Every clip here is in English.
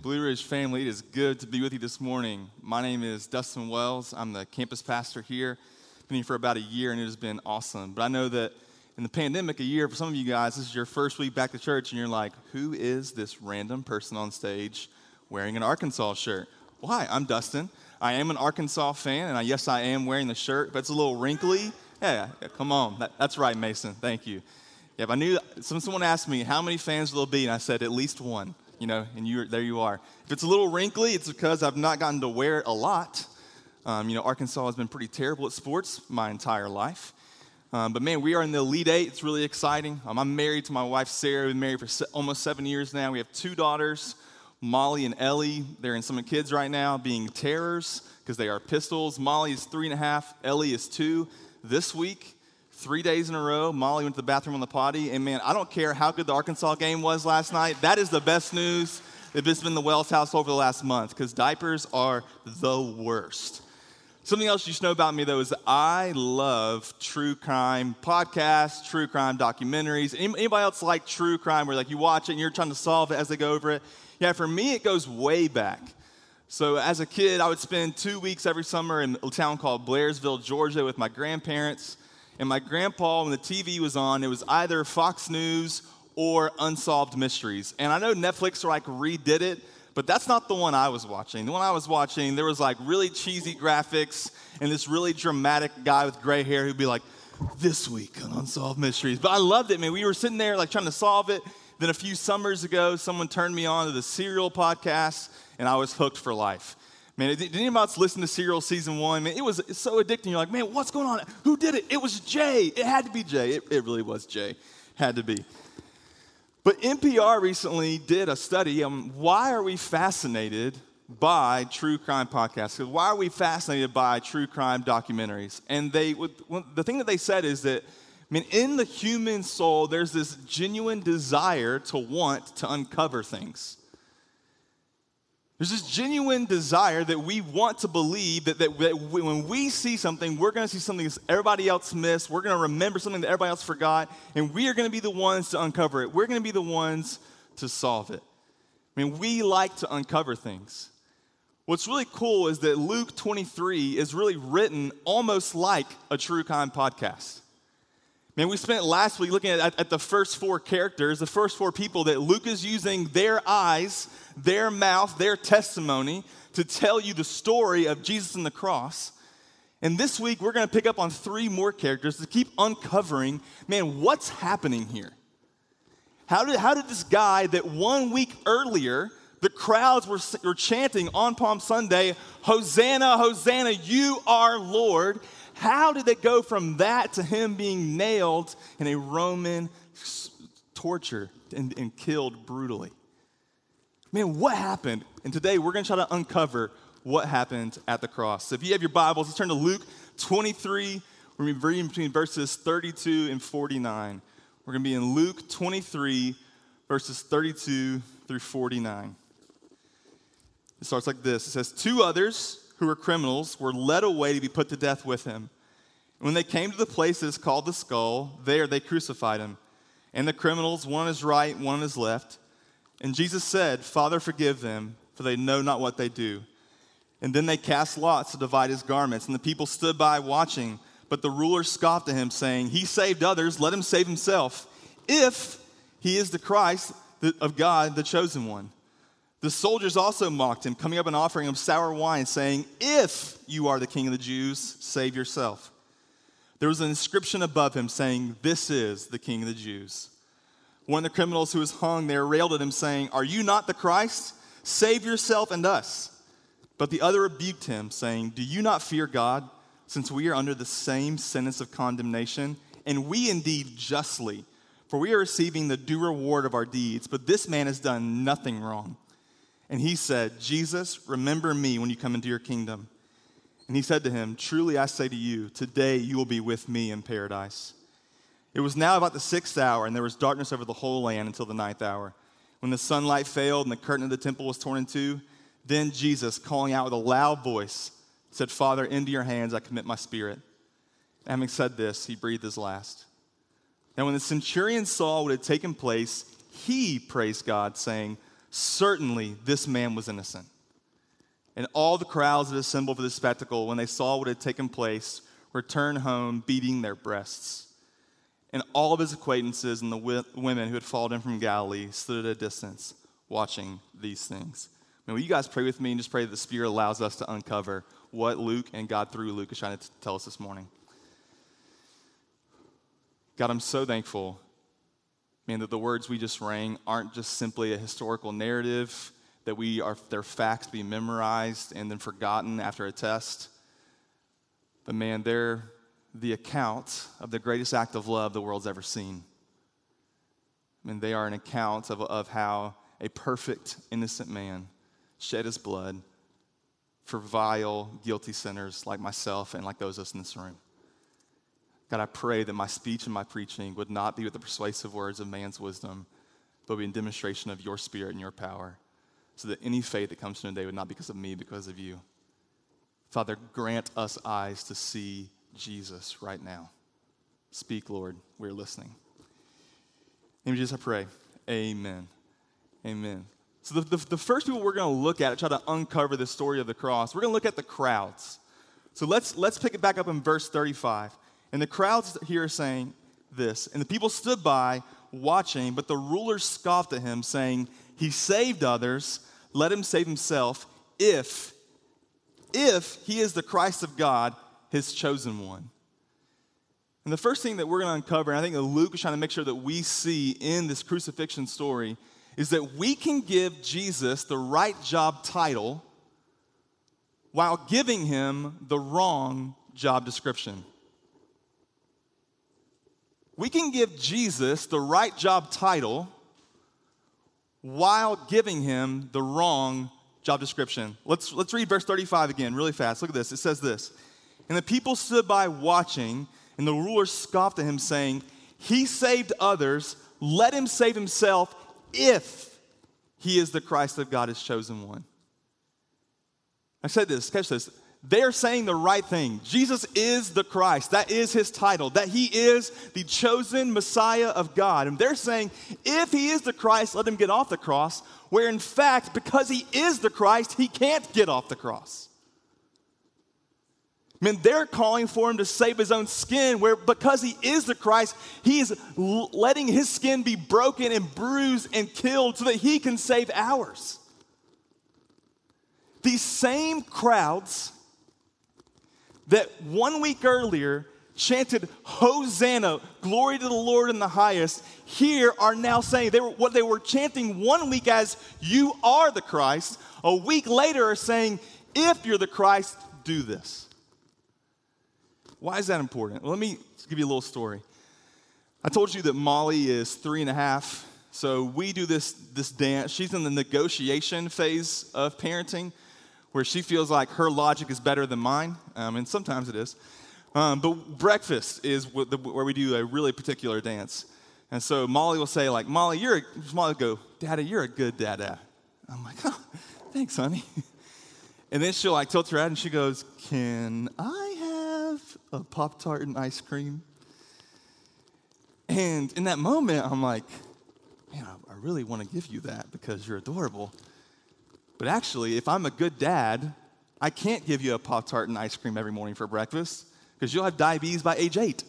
Blue Ridge family, it is good to be with you this morning. My name is Dustin Wells. I'm the campus pastor here. Been here for about a year, and it has been awesome. But I know that in the pandemic, a year, for some of you guys, this is your first week back to church, and you're like, who is this random person on stage wearing an Arkansas shirt? Well, hi, I'm Dustin. I am an Arkansas fan, and yes, I am wearing the shirt, but it's a little wrinkly. Yeah, come on. That's right, Mason. Thank you. Yeah, but I knew someone asked me, how many fans will there be? And I said, at least one. And there you are. If it's a little wrinkly, it's because I've not gotten to wear it a lot. Arkansas has been pretty terrible at sports my entire life. But man, we are in the Elite Eight. It's really exciting. I'm married to my wife, Sarah. We've been married for almost 7 years now. We have 2 daughters, Molly and Ellie. They're in Summit Kids right now being terrors because they are pistols. Molly is 3.5. Ellie is 2. This week, 3 days in a row, Molly went to the bathroom on the potty, and man, I don't care how good the Arkansas game was last night. That is the best news if it's been the Wells house over the last month, because diapers are the worst. Something else you should know about me, though, is that I love true crime podcasts, true crime documentaries. Anybody else like true crime where you watch it and you're trying to solve it as they go over it? Yeah, for me, it goes way back. So as a kid, I would spend 2 weeks every summer in a town called Blairsville, Georgia, with my grandparents. And my grandpa, when the TV was on, it was either Fox News or Unsolved Mysteries. And I know Netflix redid it, but that's not the one I was watching. The one I was watching, there was really cheesy graphics and this really dramatic guy with gray hair who'd be like, this week on Unsolved Mysteries. But I loved it, man. We were sitting there trying to solve it. Then a few summers ago, someone turned me on to the Serial podcast, and I was hooked for life. Man, did anybody else listen to Serial Season 1? Man, it's so addicting. You're like, man, what's going on? Who did it? It was Jay. It had to be Jay. It really was Jay. Had to be. But NPR recently did a study on why are we fascinated by true crime podcasts? Why are we fascinated by true crime documentaries? And the thing that they said is that, in the human soul, there's this genuine desire to want to uncover things. There's this genuine desire that we want to believe that when we see something, we're going to see something that everybody else missed. We're going to remember something that everybody else forgot, and we are going to be the ones to uncover it. We're going to be the ones to solve it. We like to uncover things. What's really cool is that Luke 23 is really written almost like a true crime podcast. We spent last week looking at the first 4 characters, the first 4 people that Luke is using their eyes, their mouth, their testimony to tell you the story of Jesus and the cross. And this week, we're going to pick up on 3 more characters to keep uncovering, what's happening here? How did this guy that 1 week earlier, the crowds were chanting on Palm Sunday, Hosanna, Hosanna, you are Lord. How did it go from that to him being nailed in a Roman torture and killed brutally? What happened? And today we're going to try to uncover what happened at the cross. So if you have your Bibles, let's turn to Luke 23. We're going to be reading between verses 32 and 49. We're going to be in Luke 23, verses 32 through 49. It starts like this. It says, 2 others who were criminals were led away to be put to death with him. And when they came to the place that is called the Skull, there they crucified him. And the criminals, one on his right, one on his left. And Jesus said, Father, forgive them, for they know not what they do. And then they cast lots to divide his garments. And the people stood by watching. But the ruler scoffed at him, saying, He saved others, let him save himself, if he is the Christ of God, the chosen one. The soldiers also mocked him, coming up and offering him sour wine, saying, If you are the king of the Jews, save yourself. There was an inscription above him saying, This is the king of the Jews. One of the criminals who was hung there railed at him, saying, Are you not the Christ? Save yourself and us. But the other rebuked him, saying, Do you not fear God, since we are under the same sentence of condemnation? And we indeed justly, for we are receiving the due reward of our deeds, but this man has done nothing wrong. And he said, Jesus, remember me when you come into your kingdom. And he said to him, Truly I say to you, today you will be with me in paradise. It was now about the 6th hour, and there was darkness over the whole land until the 9th hour. When the sunlight failed and the curtain of the temple was torn in two, then Jesus, calling out with a loud voice, said, Father, into your hands I commit my spirit. Having said this, he breathed his last. Now when the centurion saw what had taken place, he praised God, saying, certainly this man was innocent. And all the crowds that assembled for this spectacle, when they saw what had taken place, returned home beating their breasts. And all of his acquaintances and the women who had followed him from Galilee stood at a distance watching these things. Will you guys pray with me and just pray that the Spirit allows us to uncover what Luke and God through Luke is trying to tell us this morning? God, I'm so thankful, man, that the words we just rang aren't just simply a historical narrative, that they're facts to be memorized and then forgotten after a test. But man, they're the account of the greatest act of love the world's ever seen. I mean, they are an account of how a perfect, innocent man shed his blood for vile, guilty sinners like myself and like those of us in this room. God, I pray that my speech and my preaching would not be with the persuasive words of man's wisdom, but be in demonstration of your Spirit and your power, so that any faith that comes to today would not be because of me, because of you. Father, grant us eyes to see Jesus right now. Speak, Lord. We're listening. In Jesus, I pray. Amen. Amen. So the first people we're going to look at try to uncover the story of the cross, we're going to look at the crowds. So let's pick it back up in verse 35. And the crowds here are saying this. And the people stood by watching, but the rulers scoffed at him, saying, he saved others, let him save himself, if he is the Christ of God, his chosen one. And the first thing that we're going to uncover, and I think that Luke is trying to make sure that we see in this crucifixion story, is that we can give Jesus the right job title while giving him the wrong job description. We can give Jesus the right job title while giving him the wrong job description. Let's read verse 35 again really fast. Look at this. It says this. And the people stood by watching, and the rulers scoffed at him, saying, he saved others, let him save himself if he is the Christ of God, his chosen one. I said this, catch this. They are saying the right thing. Jesus is the Christ. That is his title. That he is the chosen Messiah of God. And they're saying, if he is the Christ, let him get off the cross. Where in fact, because he is the Christ, he can't get off the cross. I mean, they're calling for him to save his own skin, where because he is the Christ, he is letting his skin be broken and bruised and killed so that he can save ours. These same crowds that 1 week earlier chanted, Hosanna, glory to the Lord in the highest, here are now saying, what they were chanting 1 week as, you are the Christ, a week later are saying, if you're the Christ, do this. Why is that important? Well, let me give you a little story. I told you that Molly is 3.5, so we do this dance. She's in the negotiation phase of parenting, where she feels like her logic is better than mine, and sometimes it is. But breakfast is where we do a really particular dance. And so Molly will say, like, Molly will go, Daddy, you're a good dada. I'm like, oh, thanks, honey. And then she'll like tilt her head and she goes, can I have a Pop-Tart and ice cream? And in that moment, I'm like, man, I really want to give you that because you're adorable. But actually, if I'm a good dad, I can't give you a Pop-Tart and ice cream every morning for breakfast because you'll have diabetes by age 8.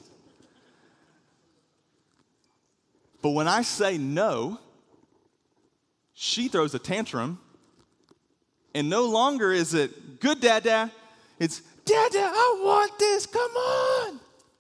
But when I say no, she throws a tantrum, and no longer is it, good dada, it's, Dada, I want this, come on.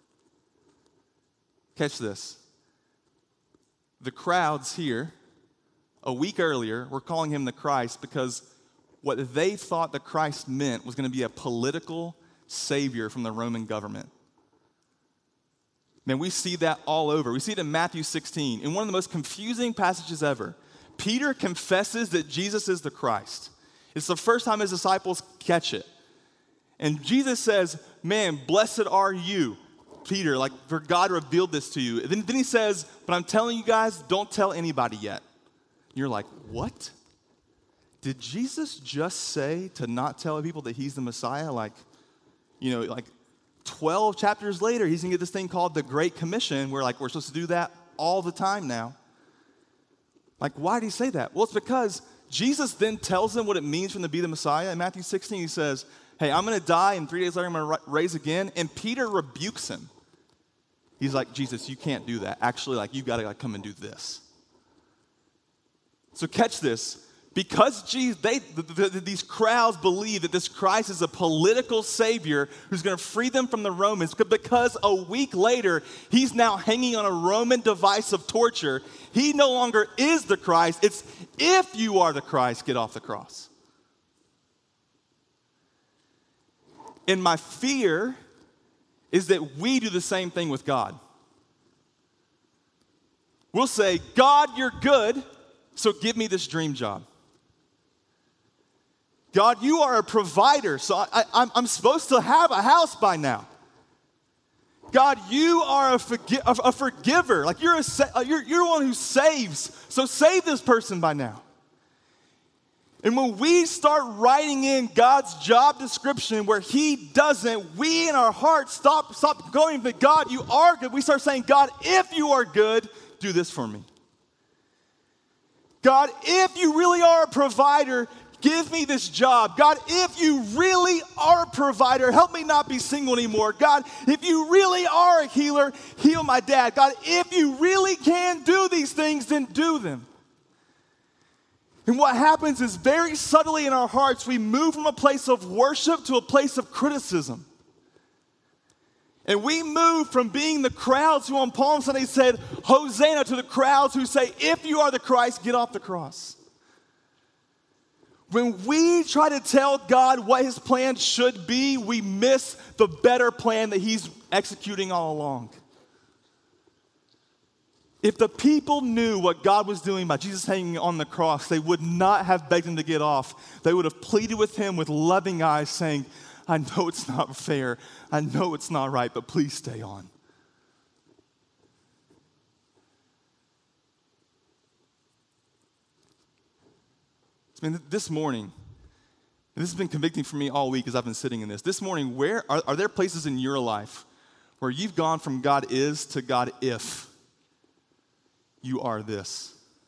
Catch this. The crowds here, a week earlier, were calling him the Christ because what they thought the Christ meant was going to be a political savior from the Roman government. Man, we see that all over. We see it in Matthew 16. In one of the most confusing passages ever, Peter confesses that Jesus is the Christ. It's the first time his disciples catch it. And Jesus says, man, blessed are you, Peter, like for God revealed this to you. And then he says, but I'm telling you guys, don't tell anybody yet. And you're like, what? Did Jesus just say to not tell people that he's the Messiah? Like 12 chapters later, he's going to get this thing called the Great Commission, where like we're supposed to do that all the time now. Like, why did he say that? Well, it's because Jesus then tells him what it means for him to be the Messiah. In Matthew 16, he says, hey, I'm going to die, and 3 days later I'm going to raise again. And Peter rebukes him. He's like, Jesus, you can't do that. Actually, like, you got to come and do this. So catch this. Because these crowds believe that this Christ is a political savior who's going to free them from the Romans, because a week later, he's now hanging on a Roman device of torture, he no longer is the Christ. It's, if you are the Christ, get off the cross. And my fear is that we do the same thing with God. We'll say, God, you're good, so give me this dream job. God, you are a provider, so I'm supposed to have a house by now. God, you are a forgiver. Like you're the one who saves, so save this person by now. And when we start writing in God's job description where he doesn't, we in our hearts stop going, but God, you are good. We start saying, God, if you are good, do this for me. God, if you really are a provider, give me this job. God, if you really are a provider, help me not be single anymore. God, if you really are a healer, heal my dad. God, if you really can do these things, then do them. And what happens is very subtly in our hearts, we move from a place of worship to a place of criticism. And we move from being the crowds who on Palm Sunday said, Hosanna, to the crowds who say, if you are the Christ, get off the cross. When we try to tell God what his plan should be, we miss the better plan that he's executing all along. If the people knew what God was doing by Jesus hanging on the cross, they would not have begged him to get off. They would have pleaded with him with loving eyes, saying, I know it's not fair. I know it's not right, but please stay on. I mean, this morning, and this has been convicting for me all week as I've been sitting in this. This morning, where are there places in your life where you've gone from God is to God if you are this?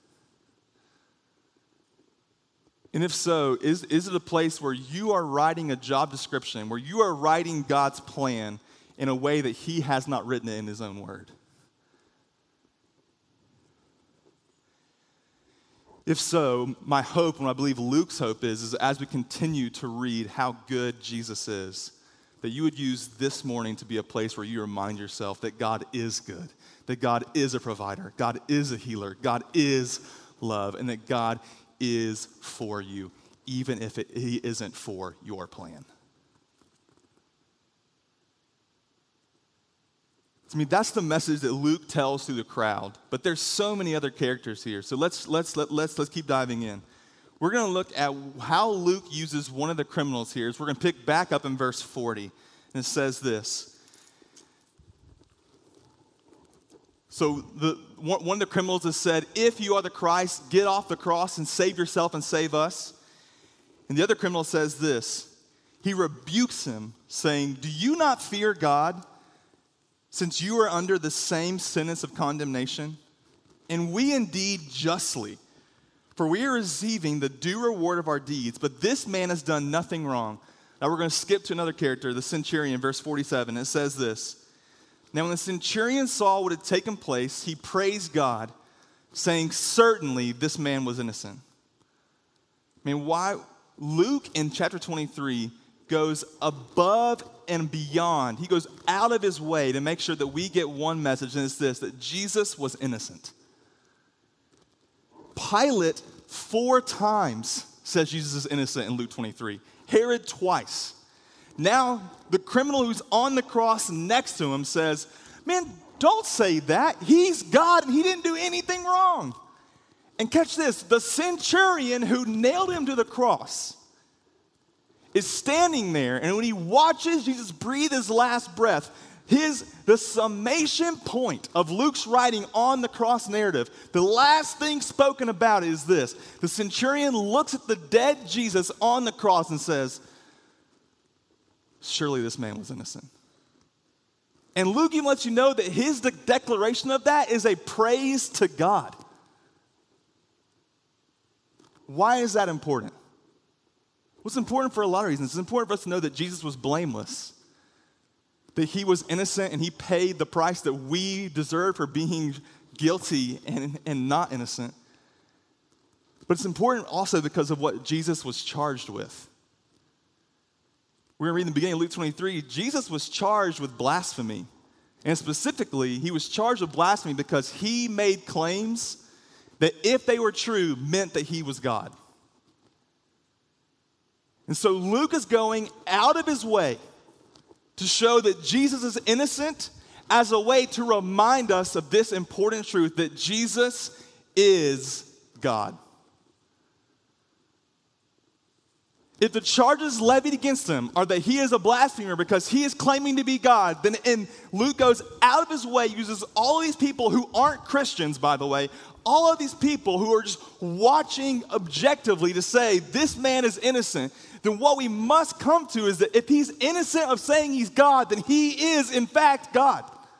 And if so, is it a place where you are writing a job description, where you are writing God's plan in a way that he has not written it in his own word? If so, my hope, and I believe Luke's hope is as we continue to read how good Jesus is, that you would use this morning to be a place where you remind yourself that God is good, that God is a provider, God is a healer, God is love, and that God is for you, even if he isn't for your plan. I mean, that's the message that Luke tells through the crowd. But there's so many other characters here. So let's keep diving in. We're going to look at how Luke uses one of the criminals here. So we're going to pick back up in verse 40. And it says this. So one of the criminals has said, if you are the Christ, get off the cross and save yourself and save us. And the other criminal says this. He rebukes him, saying, do you not fear God, since you are under the same sentence of condemnation? And we indeed justly, for we are receiving the due reward of our deeds, but this man has done nothing wrong. Now we're going to skip to another character, the centurion, verse 47. It says this. Now when the centurion saw what had taken place, he praised God, saying, certainly this man was innocent. I mean, why? Luke in chapter 23 goes above and beyond. He goes out of his way to make sure that we get one message, and it's this, that Jesus was innocent. Pilate 4 times says Jesus is innocent in Luke 23. Herod twice. Now, the criminal who's on the cross next to him says, man, don't say that. He's God and he didn't do anything wrong. And catch this, the centurion who nailed him to the cross is standing there, and when he watches Jesus breathe his last breath, the summation point of Luke's writing on the cross narrative, the last thing spoken about is this. The centurion looks at the dead Jesus on the cross and says, surely this man was innocent. And Luke even lets you know that his declaration of that is a praise to God. Why is that important? Well, it's important for a lot of reasons. It's important for us to know that Jesus was blameless, that he was innocent and he paid the price that we deserve for being guilty and not innocent. But it's important also because of what Jesus was charged with. We're going to read in the beginning of Luke 23, Jesus was charged with blasphemy. And specifically, he was charged with blasphemy because he made claims that if they were true, meant that he was God. And so Luke is going out of his way to show that Jesus is innocent as a way to remind us of this important truth, that Jesus is God. If the charges levied against him are that he is a blasphemer because he is claiming to be God, then Luke goes out of his way, uses all of these people who aren't Christians, by the way, all of these people who are just watching objectively to say this man is innocent, then what we must come to is that if he's innocent of saying he's God, then he is in fact God.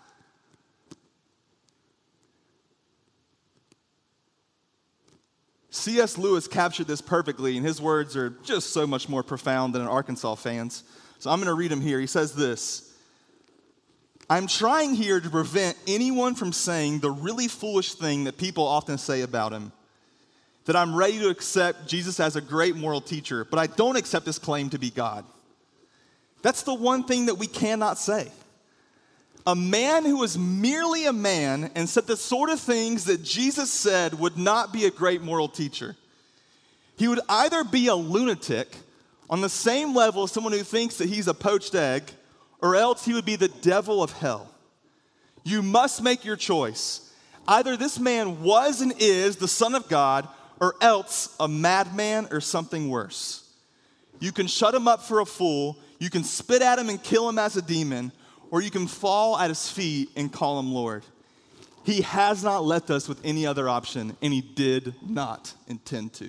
C.S. Lewis captured this perfectly, and his words are just so much more profound than an Arkansas fan's. So I'm going to read them here. He says this: I'm trying here to prevent anyone from saying the really foolish thing that people often say about him, that I'm ready to accept Jesus as a great moral teacher, but I don't accept his claim to be God. That's the one thing that we cannot say. A man who was merely a man and said the sort of things that Jesus said would not be a great moral teacher. He would either be a lunatic on the same level as someone who thinks that he's a poached egg, or else he would be the devil of hell. You must make your choice. Either this man was and is the Son of God, or else a madman or something worse. You can shut him up for a fool, you can spit at him and kill him as a demon, or you can fall at his feet and call him Lord. He has not left us with any other option, and he did not intend to.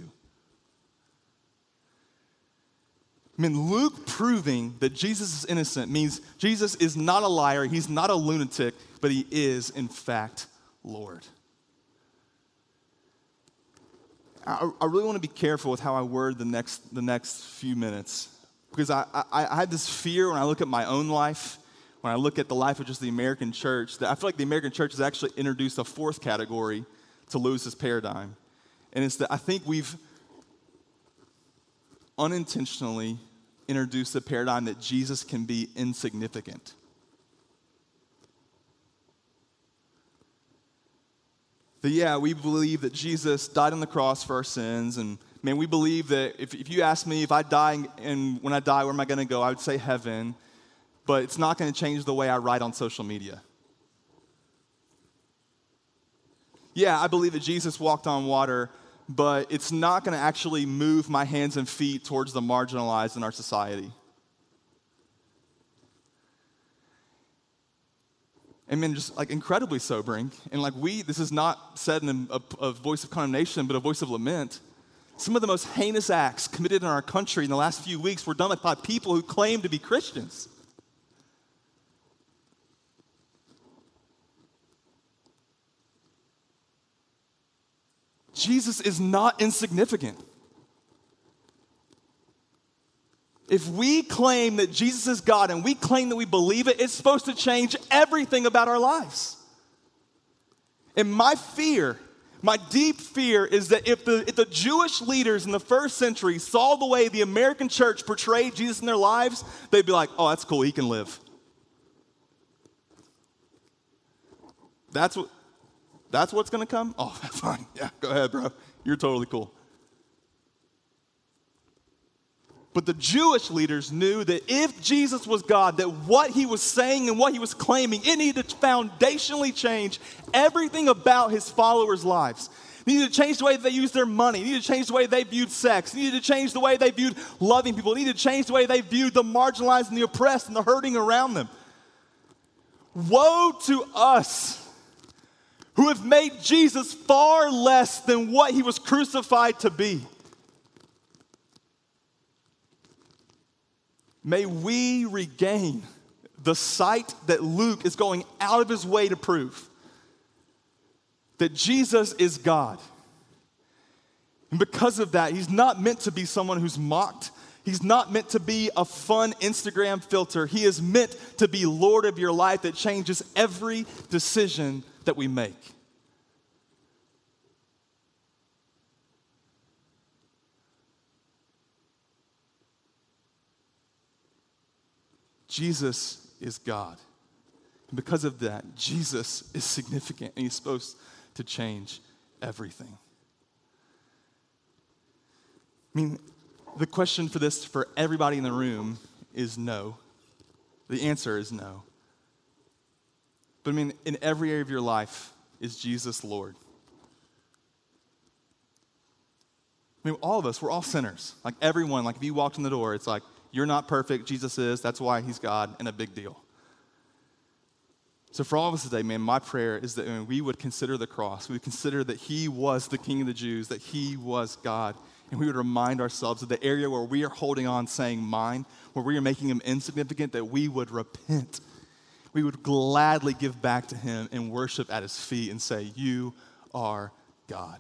I mean, Luke proving that Jesus is innocent means Jesus is not a liar, he's not a lunatic, but he is, in fact, Lord. I really want to be careful with how I word the next few minutes, because I had this fear when I look at my own life, when I look at the life of just the American church, that I feel like the American church has actually introduced a fourth category to Lewis's paradigm. And it's that I think we've unintentionally introduced a paradigm that Jesus can be insignificant. That, yeah, we believe that Jesus died on the cross for our sins, and man, we believe that if you ask me if I die and when I die, where am I going to go? I would say heaven. But it's not going to change the way I write on social media. Yeah, I believe that Jesus walked on water, but it's not going to actually move my hands and feet towards the marginalized in our society. And man, just like incredibly sobering. And like this is not said in a voice of condemnation, but a voice of lament. Some of the most heinous acts committed in our country in the last few weeks were done by people who claim to be Christians. Jesus is not insignificant. If we claim that Jesus is God and we claim that we believe it, it's supposed to change everything about our lives. And my fear, my deep fear, is that if the Jewish leaders in the first century saw the way the American church portrayed Jesus in their lives, they'd be like, oh, that's cool, he can live. That's what's going to come? Oh, that's fine. Yeah, go ahead, bro. You're totally cool. But the Jewish leaders knew that if Jesus was God, that what he was saying and what he was claiming, it needed to foundationally change everything about his followers' lives. It needed to change the way they used their money. It needed to change the way they viewed sex. It needed to change the way they viewed loving people. It needed to change the way they viewed the marginalized and the oppressed and the hurting around them. Woe to us who have made Jesus far less than what he was crucified to be. May we regain the sight that Luke is going out of his way to prove, that Jesus is God. And because of that, he's not meant to be someone who's mocked. He's not meant to be a fun Instagram filter. He is meant to be Lord of your life that changes every decision that we make. Jesus is God. And because of that, Jesus is significant and he's supposed to change everything. I mean, the question for this for everybody in the room is no. The answer is no. But I mean, in every area of your life, is Jesus Lord? I mean, all of us, we're all sinners. Like everyone, like if you walked in the door, it's like, you're not perfect, Jesus is, that's why he's God, and a big deal. So for all of us today, man, my prayer is that we would consider the cross, we would consider that he was the King of the Jews, that he was God, and we would remind ourselves of the area where we are holding on saying mine, where we are making him insignificant, that we would repent. We would gladly give back to him and worship at his feet and say, you are God.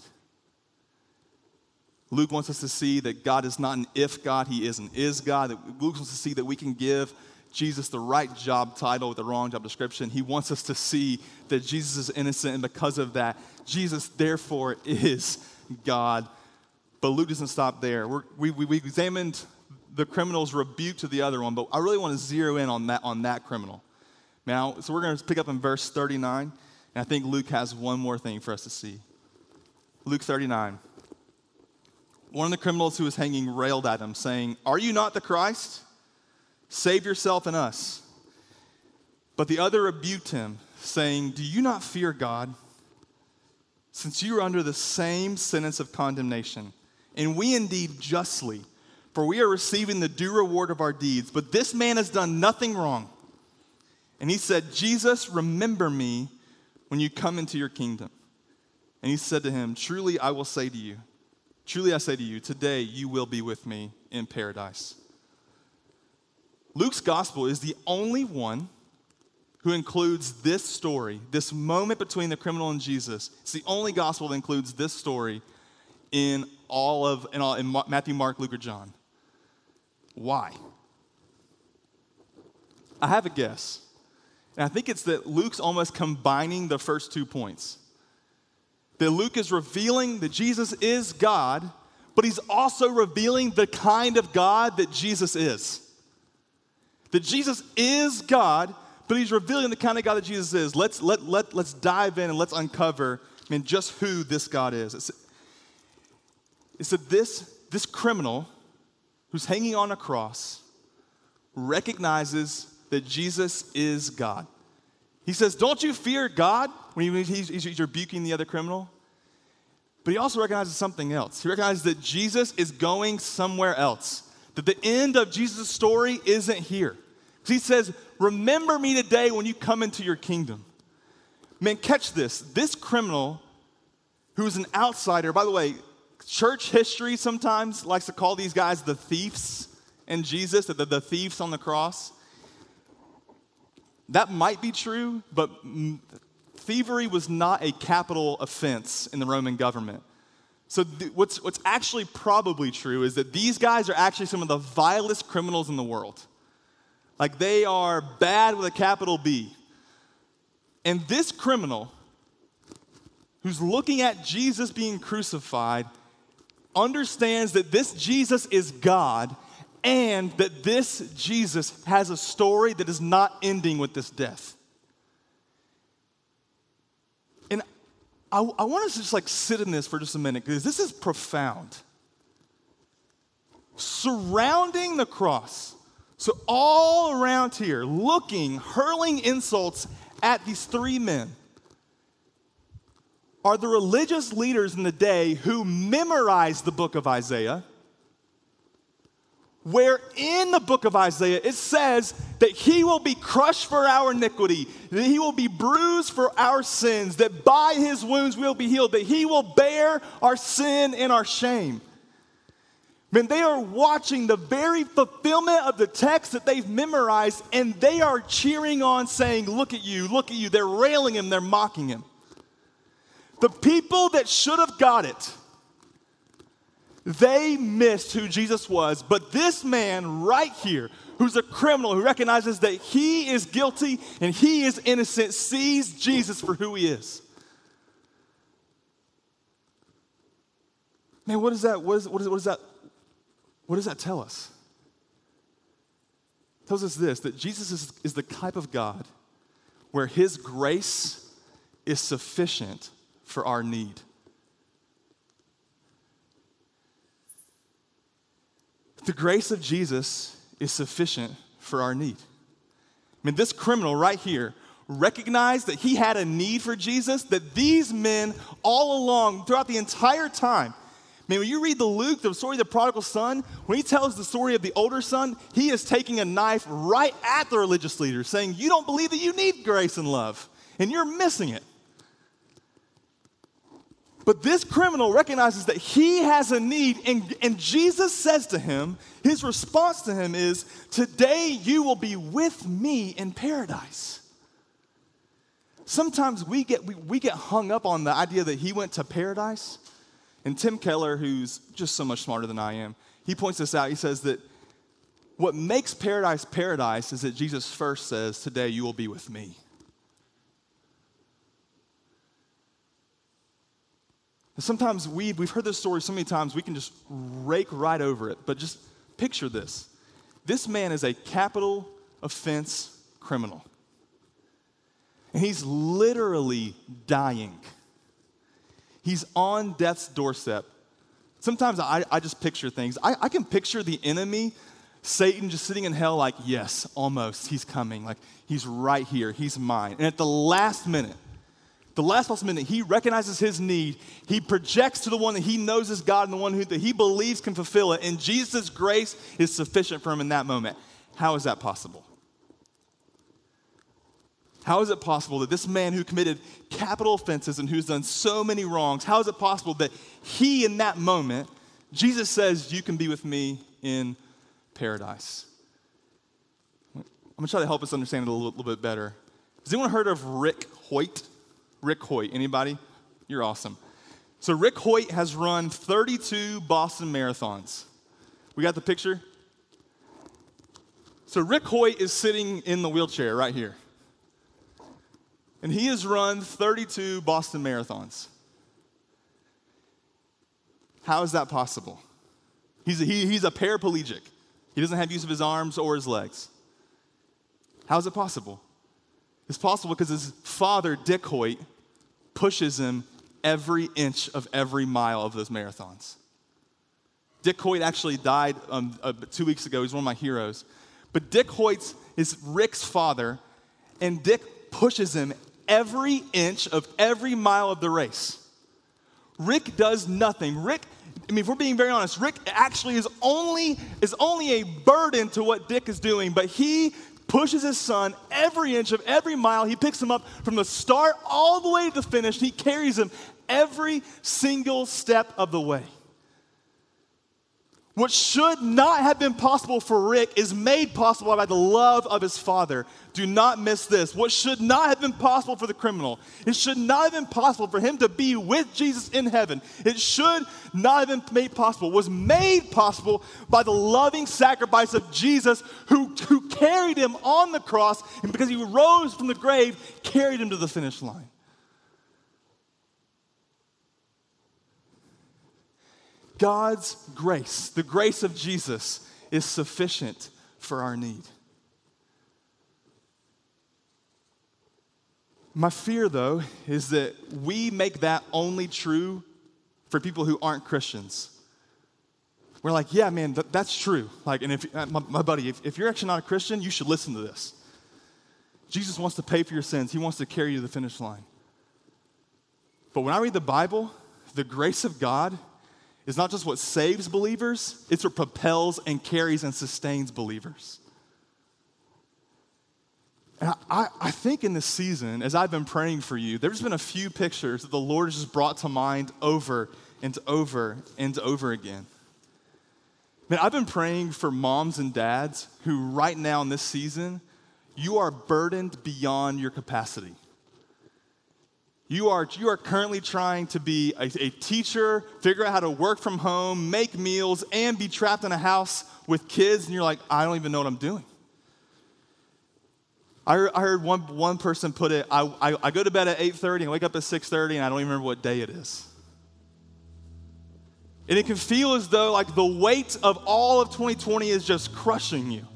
Luke wants us to see that God is not an if God, he is an is God. Luke wants us to see that we can give Jesus the right job title with the wrong job description. He wants us to see that Jesus is innocent, and because of that, Jesus therefore is God. But Luke doesn't stop there. We examined the criminal's rebuke to the other one, but I really want to zero in on that criminal. Now, so we're going to pick up in verse 39, and I think Luke has one more thing for us to see. Luke 39. One of the criminals who was hanging railed at him, saying, "Are you not the Christ? Save yourself and us." But the other rebuked him, saying, "Do you not fear God, since you are under the same sentence of condemnation? And we indeed justly, for we are receiving the due reward of our deeds. But this man has done nothing wrong." And he said, "Jesus, remember me when you come into your kingdom." And he said to him, Truly I say to you, today you will be with me in paradise." Luke's gospel is the only one who includes this story, this moment between the criminal and Jesus. It's the only gospel that includes this story in Matthew, Mark, Luke, or John. Why? I have a guess. And I think it's that Luke's almost combining the first 2 points. That Luke is revealing that Jesus is God, but he's also revealing the kind of God that Jesus is. That Jesus is God, but he's revealing the kind of God that Jesus is. Let's dive in and let's uncover, just who this God is. It's that this criminal who's hanging on a cross recognizes that Jesus is God. He says, "Don't you fear God?" when he's rebuking the other criminal. But he also recognizes something else. He recognizes that Jesus is going somewhere else. That the end of Jesus' story isn't here. He says, "Remember me today when you come into your kingdom." Man, catch this. This criminal, who's an outsider, by the way, church history sometimes likes to call these guys the thieves and Jesus, the thieves on the cross. That might be true, but thievery was not a capital offense in the Roman government. So what's actually probably true is that these guys are actually some of the vilest criminals in the world. Like they are bad with a capital B. And this criminal, who's looking at Jesus being crucified, understands that this Jesus is God, and that this Jesus has a story that is not ending with this death. And I want us to just sit in this for just a minute, because this is profound. Surrounding the cross, so all around here, hurling insults at these three men, are the religious leaders in the day who memorized the book of Isaiah, where in the book of Isaiah it says that he will be crushed for our iniquity, that he will be bruised for our sins, that by his wounds we will be healed, that he will bear our sin and our shame. Man, they are watching the very fulfillment of the text that they've memorized, and they are cheering on, saying, look at you, look at you. They're railing him, they're mocking him. The people that should have got it They missed who Jesus was, but this man right here, who's a criminal, who recognizes that he is guilty and he is innocent, sees Jesus for who he is. Man, what does that tell us? It tells us this, that Jesus is the type of God where his grace is sufficient for our need. The grace of Jesus is sufficient for our need. I mean, this criminal right here recognized that he had a need for Jesus, that these men all along, throughout the entire time, man, when you read Luke, the story of the prodigal son, when he tells the story of the older son, he is taking a knife right at the religious leaders, saying, you don't believe that you need grace and love, and you're missing it. But this criminal recognizes that he has a need, and Jesus says to him, his response to him is, today you will be with me in paradise. Sometimes we get hung up on the idea that he went to paradise. And Tim Keller, who's just so much smarter than I am, he points this out. He says that what makes paradise paradise is that Jesus first says, today you will be with me. And sometimes we've heard this story so many times, we can just rake right over it. But just picture this. This man is a capital offense criminal. And he's literally dying. He's on death's doorstep. Sometimes I just picture things. I can picture the enemy, Satan, just sitting in hell like, yes, almost, he's coming. Like, he's right here, he's mine. And at the last minute, he recognizes his need. He projects to the one that he knows is God and the one that he believes can fulfill it. And Jesus' grace is sufficient for him in that moment. How is that possible? How is it possible that this man who committed capital offenses and who's done so many wrongs, how is it possible that he, in that moment, Jesus says, you can be with me in paradise? I'm going to try to help us understand it a little bit better. Has anyone heard of Rick Hoyt? Rick Hoyt, anybody? You're awesome. So Rick Hoyt has run 32 Boston marathons. We got the picture? So Rick Hoyt is sitting in the wheelchair right here. And he has run 32 Boston marathons. How is that possible? He's a paraplegic. He doesn't have use of his arms or his legs. How is it possible? It's possible because his father, Dick Hoyt, pushes him every inch of every mile of those marathons. Dick Hoyt actually died 2 weeks ago. He's one of my heroes. But Dick Hoyt is Rick's father, and Dick pushes him every inch of every mile of the race. Rick does nothing. If we're being very honest, Rick actually is only a burden to what Dick is doing, but he pushes his son every inch of every mile. He picks him up from the start all the way to the finish. He carries him every single step of the way. What should not have been possible for Rick is made possible by the love of his father. Do not miss this. What should not have been possible for the criminal, it should not have been possible for him to be with Jesus in heaven. It should not have been made possible. It was made possible by the loving sacrifice of Jesus who carried him on the cross, and because he rose from the grave, carried him to the finish line. God's grace, the grace of Jesus, is sufficient for our need. My fear, though, is that we make that only true for people who aren't Christians. We're like, yeah, man, that's true. Like, and if my buddy, if you're actually not a Christian, you should listen to this. Jesus wants to pay for your sins. He wants to carry you to the finish line. But when I read the Bible, the grace of God is not just what saves believers, it's what propels and carries and sustains believers. And I think in this season, as I've been praying for you, there's been a few pictures that the Lord has just brought to mind over and over and over again. Man, I've been praying for moms and dads who right now in this season, you are burdened beyond your capacity. You are currently trying to be a teacher, figure out how to work from home, make meals, and be trapped in a house with kids, and you're like, I don't even know what I'm doing. I heard one person put it, I go to bed at 8:30 and wake up at 6:30, and I don't even remember what day it is. And it can feel as though like the weight of all of 2020 is just crushing you.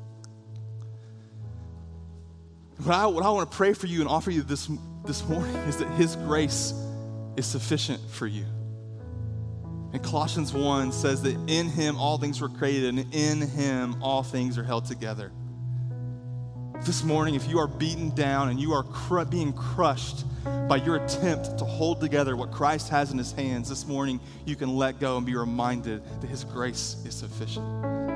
What I want to pray for you and offer you this morning is that his grace is sufficient for you. And Colossians 1 says that in him all things were created, and in him all things are held together. This morning, if you are beaten down and you are being crushed by your attempt to hold together what Christ has in his hands, this morning you can let go and be reminded that his grace is sufficient.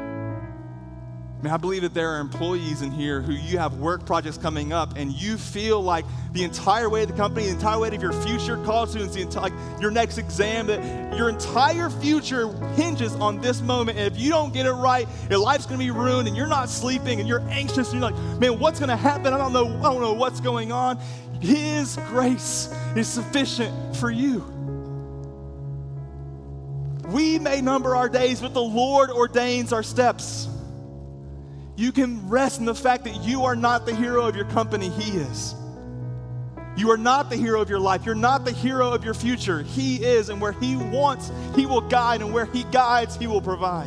I believe that there are employees in here who you have work projects coming up and you feel like the entire weight of the company, the entire weight of your future, college students, like your next exam, that your entire future hinges on this moment. And if you don't get it right, your life's going to be ruined and you're not sleeping and you're anxious and you're like, man, what's going to happen? I don't know what's going on. His grace is sufficient for you. We may number our days, but the Lord ordains our steps. You can rest in the fact that you are not the hero of your company, he is. You are not the hero of your life. You're not the hero of your future. He is, and where he wants, he will guide, and where he guides, he will provide.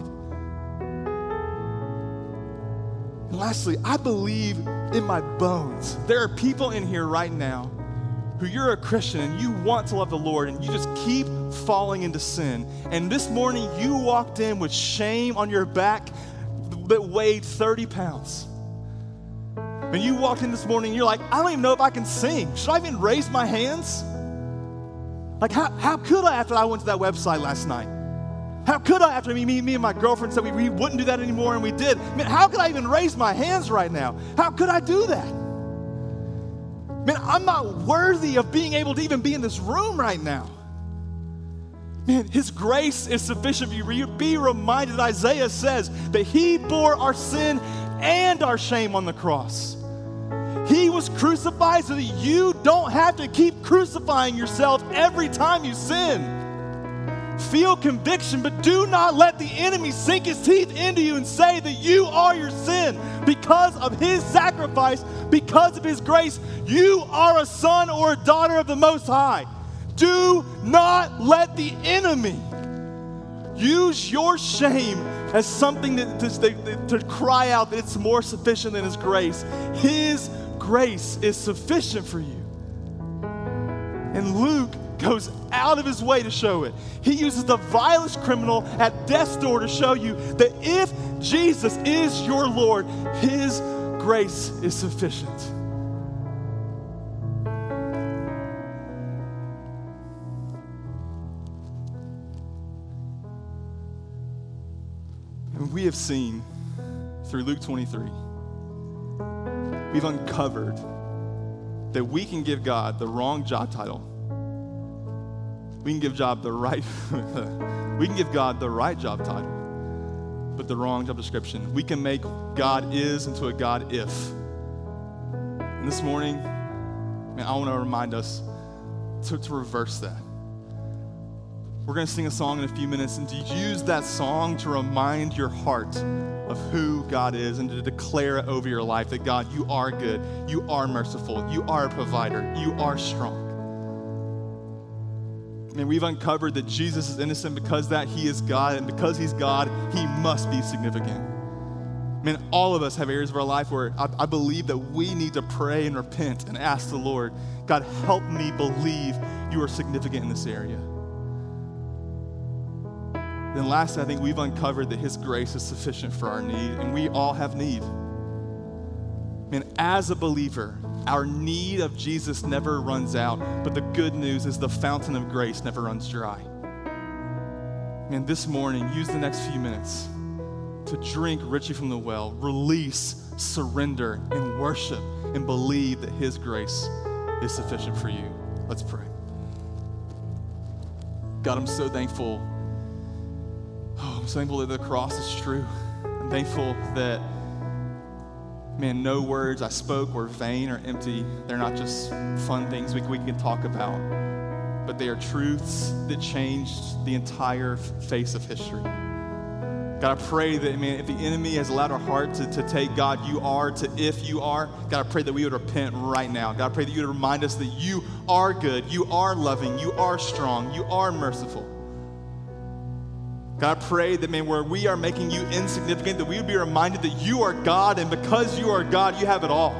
And lastly, I believe in my bones. There are people in here right now who you're a Christian and you want to love the Lord and you just keep falling into sin. And this morning you walked in with shame on your back that weighed 30 pounds. And you walked in this morning and you're like, I don't even know if I can sing. Should I even raise my hands? Like, how could I after I went to that website last night? How could I after me and my girlfriend said we wouldn't do that anymore and we did? Man, how could I even raise my hands right now? How could I do that? Man, I'm not worthy of being able to even be in this room right now. Man, his grace is sufficient for you. Be reminded, Isaiah says that he bore our sin and our shame on the cross. He was crucified so that you don't have to keep crucifying yourself every time you sin. Feel conviction, but do not let the enemy sink his teeth into you and say that you are your sin. Because of his sacrifice, because of his grace, you are a son or a daughter of the Most High. Do not let the enemy use your shame as something to cry out that it's more sufficient than his grace. His grace is sufficient for you. And Luke goes out of his way to show it. He uses the vilest criminal at death's door to show you that if Jesus is your Lord, his grace is sufficient. We have seen through Luke 23, we've uncovered that we can give God the wrong job title. We can give God the right job title, but the wrong job description. We can make God is into a God if. And this morning, man, I want to remind us to reverse that. We're going to sing a song in a few minutes and to use that song to remind your heart of who God is and to declare it over your life that God, you are good, you are merciful, you are a provider, you are strong. And we've uncovered that Jesus is innocent because that he is God, and because he's God, he must be significant. Man, all of us have areas of our life where I believe that we need to pray and repent and ask the Lord, God, help me believe you are significant in this area. Then lastly, I think we've uncovered that his grace is sufficient for our need, and we all have need. Man, as a believer, our need of Jesus never runs out, but the good news is the fountain of grace never runs dry. Man, this morning, use the next few minutes to drink richly from the well, release, surrender, and worship, and believe that his grace is sufficient for you. Let's pray. God, I'm so thankful. I'm so thankful that the cross is true. I'm thankful that Man, no words I spoke were vain or empty. They're not just fun things we can talk about, but they are truths that changed the entire face of history. God, I pray that, man, if the enemy has allowed our heart to take God, you are, to if you are, God, I pray that we would repent right now. God, I pray that you would remind us that you are good, you are loving, you are strong, you are merciful. God, I pray that, man, where we are making you insignificant, that we would be reminded that you are God, and because you are God, you have it all.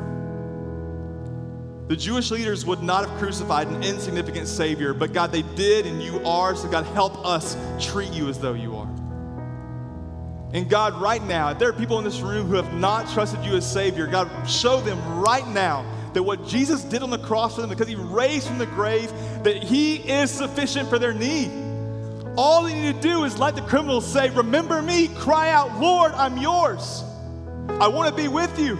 The Jewish leaders would not have crucified an insignificant Savior, but God, they did, and you are, so God, help us treat you as though you are. And God, right now, if there are people in this room who have not trusted you as Savior, God, show them right now that what Jesus did on the cross for them, because he raised from the grave, that he is sufficient for their need. All they need to do is, like the criminals, say, remember me, cry out, Lord, I'm yours. I want to be with you.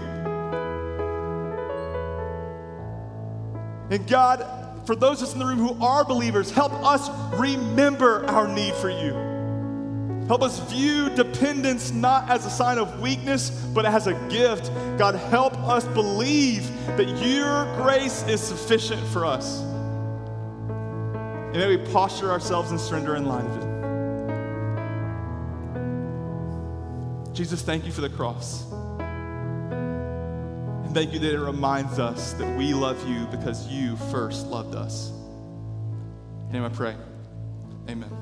And God, for those of us in the room who are believers, help us remember our need for you. Help us view dependence not as a sign of weakness, but as a gift. God, help us believe that your grace is sufficient for us. And may we posture ourselves and surrender in line of it. Jesus, thank you for the cross. And thank you that it reminds us that we love you because you first loved us. In your name I pray. Amen.